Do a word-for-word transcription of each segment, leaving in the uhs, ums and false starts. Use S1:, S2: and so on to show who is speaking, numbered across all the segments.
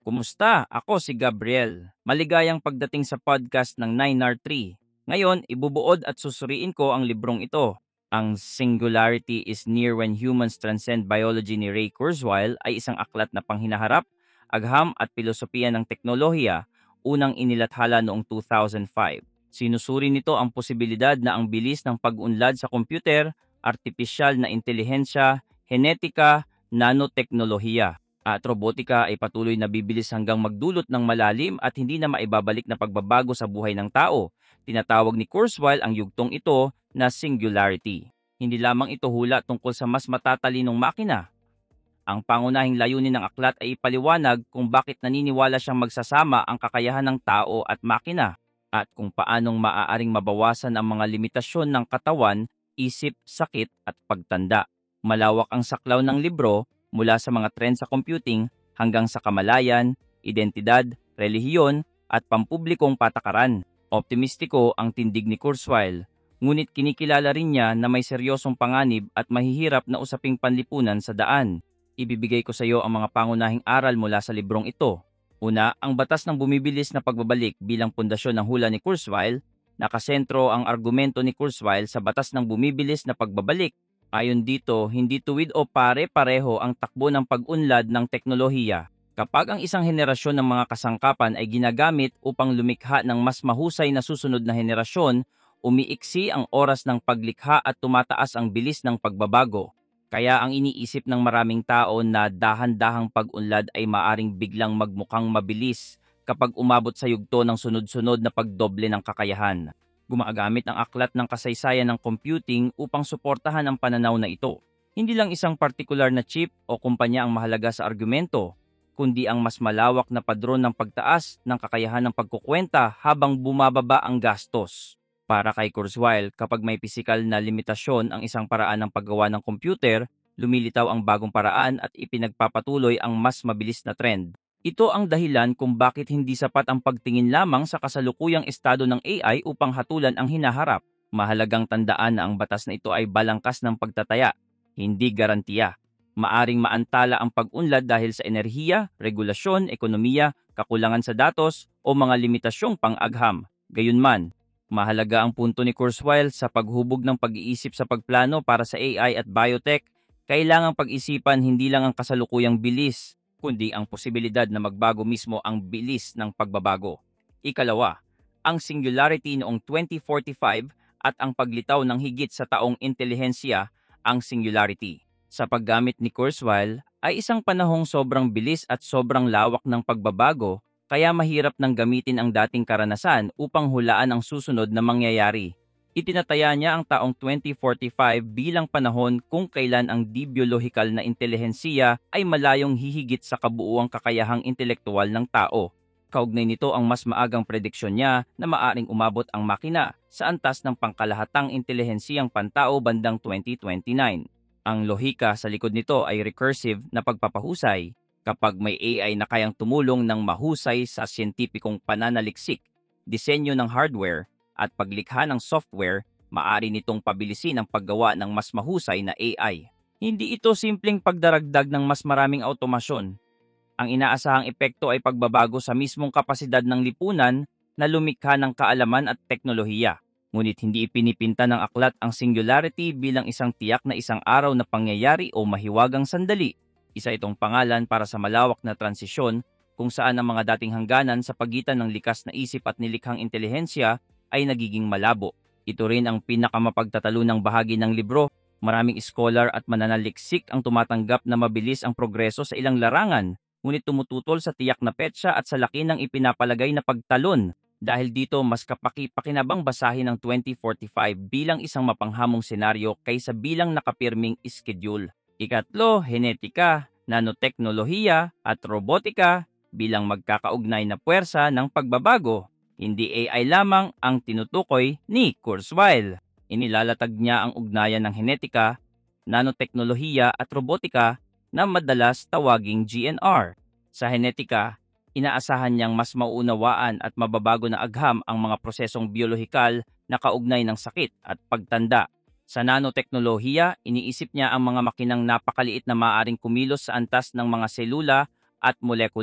S1: Kumusta? Ako si Gabriel. Maligayang pagdating sa podcast ng nine R three. Ngayon, ibubuod at susuriin ko ang librong ito. Ang Singularity is Near When Humans Transcend Biology ni Ray Kurzweil ay isang aklat na panghinaharap, agham at pilosopiya ng teknolohiya, unang inilathala noong two thousand five. Sinusuri nito ang posibilidad na ang bilis ng pag-unlad sa kompyuter, artipisyal na intelihensya, henetika, nanoteknolohiya at robotika ay patuloy na bibilis hanggang magdulot ng malalim at hindi na maibabalik na pagbabago sa buhay ng tao. Tinatawag ni Kurzweil ang yugtong ito na singularity. Hindi lamang ito hula tungkol sa mas matatalinong makina. Ang pangunahing layunin ng aklat ay ipaliwanag kung bakit naniniwala siyang magsasama ang kakayahan ng tao at makina at kung paanong maaaring mabawasan ang mga limitasyon ng katawan, isip, sakit at pagtanda. Malawak ang saklaw ng libro mula sa mga trend sa computing hanggang sa kamalayan, identidad, relihiyon at pampublikong patakaran. Optimistiko ang tindig ni Kurzweil, ngunit kinikilala rin niya na may seryosong panganib at mahihirap na usaping panlipunan sa daan. Ibibigay ko sa iyo ang mga pangunahing aral mula sa librong ito. Una, ang batas ng bumibilis na pagbabalik bilang pundasyon ng hula ni Kurzweil. Nakasentro ang argumento ni Kurzweil sa batas ng bumibilis na pagbabalik. Ayon dito, hindi tuwid o pare-pareho ang takbo ng pag-unlad ng teknolohiya. Kapag ang isang henerasyon ng mga kasangkapan ay ginagamit upang lumikha ng mas mahusay na susunod na henerasyon, umiiksi ang oras ng paglikha at tumataas ang bilis ng pagbabago. Kaya ang iniisip ng maraming tao na dahan-dahang pag-unlad ay maaring biglang magmukhang mabilis kapag umabot sa yugto ng sunod-sunod na pagdoble ng kakayahan. Gumagamit ang aklat ng kasaysayan ng computing upang suportahan ang pananaw na ito. Hindi lang isang partikular na chip o kumpanya ang mahalaga sa argumento, kundi ang mas malawak na padron ng pagtaas ng kakayahan ng pagkukwenta habang bumababa ang gastos. Para kay Kurzweil, kapag may pisikal na limitasyon ang isang paraan ng paggawa ng computer, lumilitaw ang bagong paraan at ipinagpapatuloy ang mas mabilis na trend. Ito ang dahilan kung bakit hindi sapat ang pagtingin lamang sa kasalukuyang estado ng A I upang hatulan ang hinaharap. Mahalagang tandaan na ang batas na ito ay balangkas ng pagtataya, hindi garantiya. Maaring maantala ang pag-unlad dahil sa enerhiya, regulasyon, ekonomiya, kakulangan sa datos o mga limitasyong pang-agham. Gayunman, mahalaga ang punto ni Kurzweil sa paghubog ng pag-iisip sa pagplano para sa A I at biotech. Kailangang pag-isipan hindi lang ang kasalukuyang bilis, kundi ang posibilidad na magbago mismo ang bilis ng pagbabago. Ikalawa, ang singularity noong twenty forty-five at ang paglitaw ng higit sa taong intelihensya, ang singularity. Sa paggamit ni Kurzweil ay isang panahong sobrang bilis at sobrang lawak ng pagbabago, kaya mahirap nang gamitin ang dating karanasan upang hulaan ang susunod na mangyayari. Itinataya niya ang taong twenty forty-five bilang panahon kung kailan ang di-biolohikal na intelihensiya ay malayong hihigit sa kabuuang kakayahang intelektuwal ng tao. Kaugnay nito ang mas maagang prediksyon niya na maaring umabot ang makina sa antas ng pangkalahatang intelihensiyang pantao bandang twenty twenty-nine. Ang lohika sa likod nito ay recursive na pagpapahusay. Kapag may A I na kayang tumulong ng mahusay sa siyentipikong pananaliksik, disenyo ng hardware, at paglikha ng software, maaari nitong pabilisin ang paggawa ng mas mahusay na A I. Hindi ito simpleng pagdaragdag ng mas maraming automasyon. Ang inaasahang epekto ay pagbabago sa mismong kapasidad ng lipunan na lumikha ng kaalaman at teknolohiya. Ngunit hindi ipinipinta ng aklat ang singularity bilang isang tiyak na isang araw na pangyayari o mahiwagang sandali. Isa itong pangalan para sa malawak na transisyon kung saan ang mga dating hangganan sa pagitan ng likas na isip at nilikhang intelihensya ay nagiging malabo. Ito rin ang pinakamapagtatalunang bahagi ng libro. Maraming scholar at mananaliksik ang tumatanggap na mabilis ang progreso sa ilang larangan, ngunit tumututol sa tiyak na petsa at sa laki ng ipinapalagay na pagtalon. Dahil dito, mas kapaki-pakinabang basahin ang twenty forty-five bilang isang mapanghamong senaryo kaysa bilang nakapirming schedule. Ikatlo, henetika, nanoteknolohiya at robotika bilang magkakaugnay na puwersa ng pagbabago. Hindi A I lamang ang tinutukoy ni Kurzweil. Inilalatag niya ang ugnayan ng henetika, nanoteknolohiya at robotika na madalas tawaging G N R. Sa henetika, inaasahan niyang mas mauunawaan at mababago na agham ang mga prosesong biolohikal na kaugnay ng sakit at pagtanda. Sa nanoteknolohiya, iniisip niya ang mga makinang napakaliit na maaaring kumilos sa antas ng mga selula at molekula.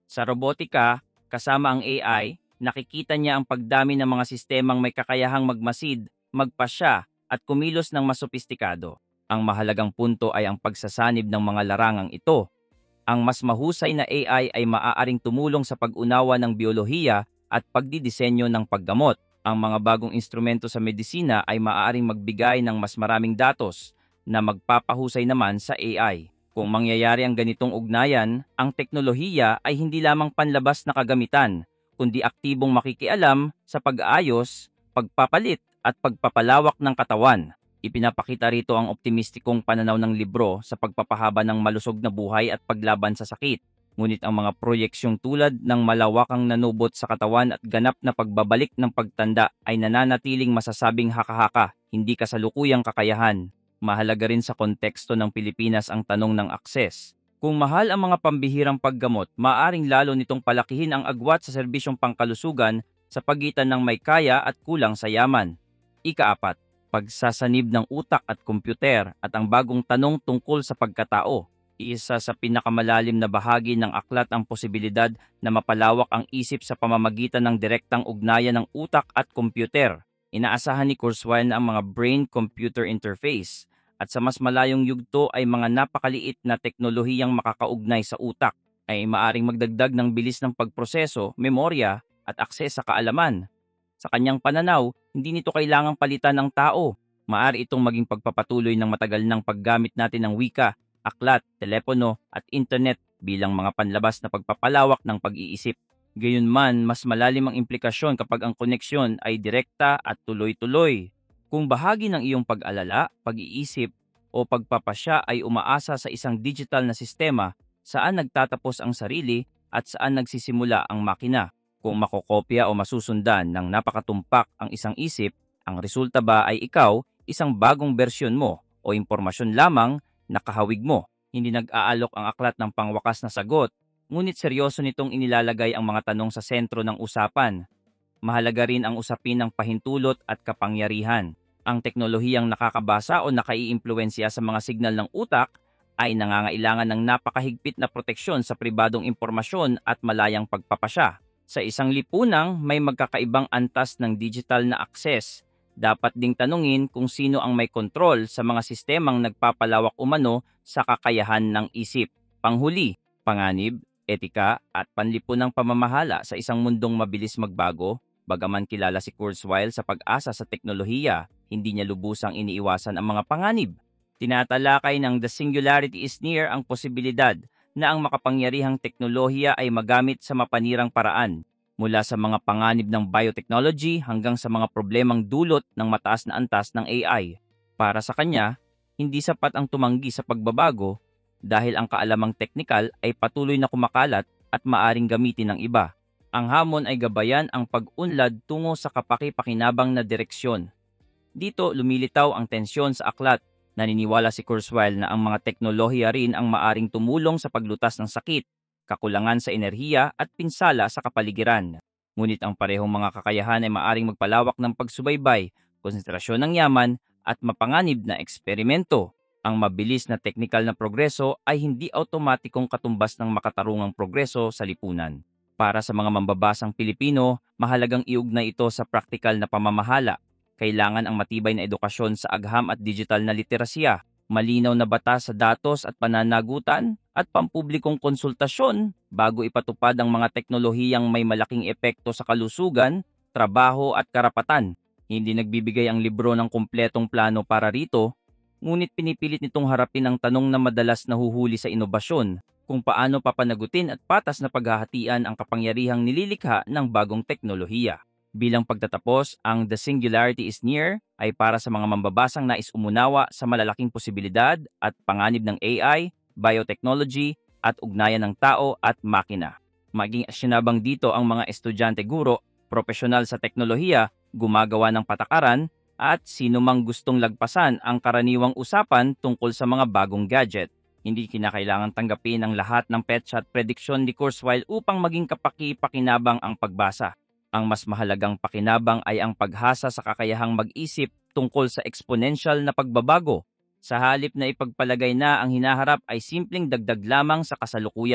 S1: Sa robotika, kasama ang A I, nakikita niya ang pagdami ng mga sistemang may kakayahang magmasid, magpasya, at kumilos ng mas sopistikado. Ang mahalagang punto ay ang pagsasanib ng mga larangang ito. Ang mas mahusay na A I ay maaaring tumulong sa pag-unawa ng biolohiya at pagdidisenyo ng paggamot. Ang mga bagong instrumento sa medisina ay maaaring magbigay ng mas maraming datos na magpapahusay naman sa A I. Kung mangyayari ang ganitong ugnayan, ang teknolohiya ay hindi lamang panlabas na kagamitan, kundi aktibong makikialam sa pag-aayos, pagpapalit at pagpapalawak ng katawan. Ipinapakita rito ang optimistikong pananaw ng libro sa pagpapahaba ng malusog na buhay at paglaban sa sakit. Ngunit ang mga proyeksyong tulad ng malawakang nanubot sa katawan at ganap na pagbabalik ng pagtanda ay nananatiling masasabing haka-haka, hindi kasalukuyang kakayahan. Mahalaga rin sa konteksto ng Pilipinas ang tanong ng akses. Kung mahal ang mga pambihirang paggamot, maaring lalo nitong palakihin ang agwat sa serbisyong pangkalusugan sa pagitan ng may kaya at kulang sa yaman. Ikaapat, pagsasanib ng utak at kompyuter at ang bagong tanong tungkol sa pagkatao. Isa sa pinakamalalim na bahagi ng aklat ang posibilidad na mapalawak ang isip sa pamamagitan ng direktang ugnayan ng utak at kompyuter. Inaasahan ni Kurzweil na ang mga brain-computer interface at sa mas malayong yugto ay mga napakaliit na teknolohiyang makakaugnay sa utak ay maaring magdagdag ng bilis ng pagproseso, memorya at akses sa kaalaman. Sa kanyang pananaw, hindi nito kailangang palitan ng tao. Maaari itong maging pagpapatuloy ng matagal ng paggamit natin ng wika, aklat, telepono at internet bilang mga panlabas na pagpapalawak ng pag-iisip. Gayunman, mas malalim ang implikasyon kapag ang koneksyon ay direkta at tuloy-tuloy. Kung bahagi ng iyong pag-alala, pag-iisip o pagpapasya ay umaasa sa isang digital na sistema, saan nagtatapos ang sarili at saan nagsisimula ang makina? Kung makokopya o masusundan ng napakatumpak ang isang isip, ang resulta ba ay ikaw, isang bagong bersyon mo o impormasyon lamang na kahawig mo? Hindi nag-aalok ang aklat ng pangwakas na sagot, ngunit seryoso nitong inilalagay ang mga tanong sa sentro ng usapan. Mahalaga rin ang usapin ng pahintulot at kapangyarihan. Ang teknolohiyang nakakabasa o nakaiimpluwensya sa mga signal ng utak ay nangangailangan ng napakahigpit na proteksyon sa pribadong impormasyon at malayang pagpapasya. Sa isang lipunang may magkakaibang antas ng digital na akses, dapat ding tanungin kung sino ang may kontrol sa mga sistemang nagpapalawak umano sa kakayahan ng isip. Panghuli, panganib, etika at panlipunang pamamahala sa isang mundong mabilis magbago. Bagaman kilala si Kurzweil sa pag-asa sa teknolohiya, hindi niya lubusang iniiwasan ang mga panganib. Tinatalakay ng The Singularity is Near ang posibilidad na ang makapangyarihang teknolohiya ay magamit sa mapanirang paraan, mula sa mga panganib ng biotechnology hanggang sa mga problemang dulot ng mataas na antas ng A I. Para sa kanya, hindi sapat ang tumanggi sa pagbabago dahil ang kaalamang teknikal ay patuloy na kumakalat at maaring gamitin ng iba. Ang hamon ay gabayan ang pag-unlad tungo sa kapaki-pakinabang na direksyon. Dito lumilitaw ang tensyon sa aklat. Naniniwala si Kurzweil na ang mga teknolohiya rin ang maaring tumulong sa paglutas ng sakit, kakulangan sa enerhiya at pinsala sa kapaligiran. Ngunit ang parehong mga kakayahan ay maaring magpalawak ng pagsubaybay, konsentrasyon ng yaman at mapanganib na eksperimento. Ang mabilis na teknikal na progreso ay hindi automatikong katumbas ng makatarungang progreso sa lipunan. Para sa mga mambabasang Pilipino, mahalagang iugnay ito sa praktikal na pamamahala. Kailangan ang matibay na edukasyon sa agham at digital na literasya, malinaw na batas sa datos at pananagutan, at pampublikong konsultasyon bago ipatupad ang mga teknolohiyang may malaking epekto sa kalusugan, trabaho at karapatan. Hindi nagbibigay ang libro ng kumpletong plano para rito, ngunit pinipilit nitong harapin ang tanong na madalas nahuhuli sa inobasyon, kung paano papanagutin at patas na paghahatian ang kapangyarihang nililikha ng bagong teknolohiya. Bilang pagtatapos, ang The Singularity is Near ay para sa mga mambabasang nais umunawa sa malalaking posibilidad at panganib ng A I, biotechnology at ugnayan ng tao at makina. Maging asyonabang dito ang mga estudyante guro, profesional sa teknolohiya, gumagawa ng patakaran, at sino mang gustong lagpasan ang karaniwang usapan tungkol sa mga bagong gadget. Hindi kinakailangan tanggapin ang lahat ng petsa at prediksyon ni Kurzweil upang maging kapaki-pakinabang ang pagbasa. Ang mas mahalagang pakinabang ay ang paghasa sa kakayahang mag-isip tungkol sa exponential na pagbabago. Sa halip na ipagpalagay na ang hinaharap ay simpleng dagdag lamang sa kasalukuyan.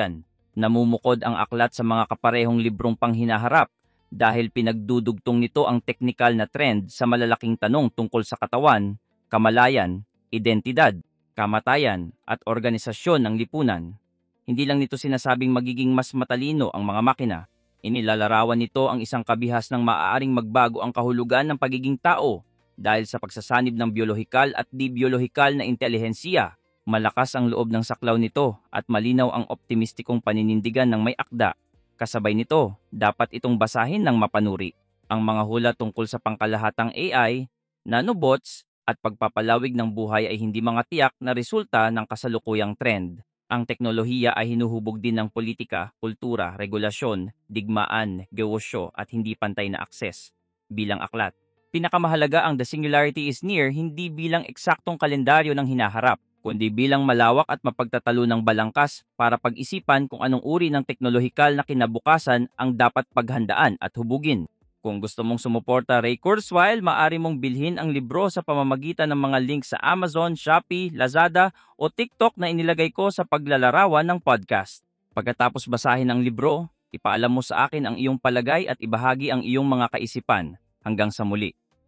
S1: Namumukod ang aklat sa mga kaparehong librong panghinaharap dahil pinagdudugtong nito ang teknikal na trend sa malalaking tanong tungkol sa katawan, kamalayan, identidad, kamatayan, at organisasyon ng lipunan. Hindi lang nito sinasabing magiging mas matalino ang mga makina. Inilalarawan nito ang isang kabihas ng maaaring magbago ang kahulugan ng pagiging tao dahil sa pagsasanib ng biolohikal at di-biolohikal na intelihensiya. Malakas ang loob ng saklaw nito at malinaw ang optimistikong paninindigan ng may akda. Kasabay nito, dapat itong basahin ng mapanuri. Ang mga hula tungkol sa pangkalahatang A I, nanobots, at pagpapalawig ng buhay ay hindi mga tiyak na resulta ng kasalukuyang trend. Ang teknolohiya ay hinuhubog din ng politika, kultura, regulasyon, digmaan, negosyo at hindi pantay na akses. Bilang aklat, pinakamahalaga ang The Singularity is Near hindi bilang eksaktong kalendaryo ng hinaharap, kundi bilang malawak at mapagtatalo ng balangkas para pag-isipan kung anong uri ng teknolohikal na kinabukasan ang dapat paghandaan at hubugin. Kung gusto mong sumuporta Ray Kurzweil, maaari mong bilhin ang libro sa pamamagitan ng mga link sa Amazon, Shopee, Lazada o TikTok na inilagay ko sa paglalarawan ng podcast. Pagkatapos basahin ang libro, ipaalam mo sa akin ang iyong palagay at ibahagi ang iyong mga kaisipan. Hanggang sa muli.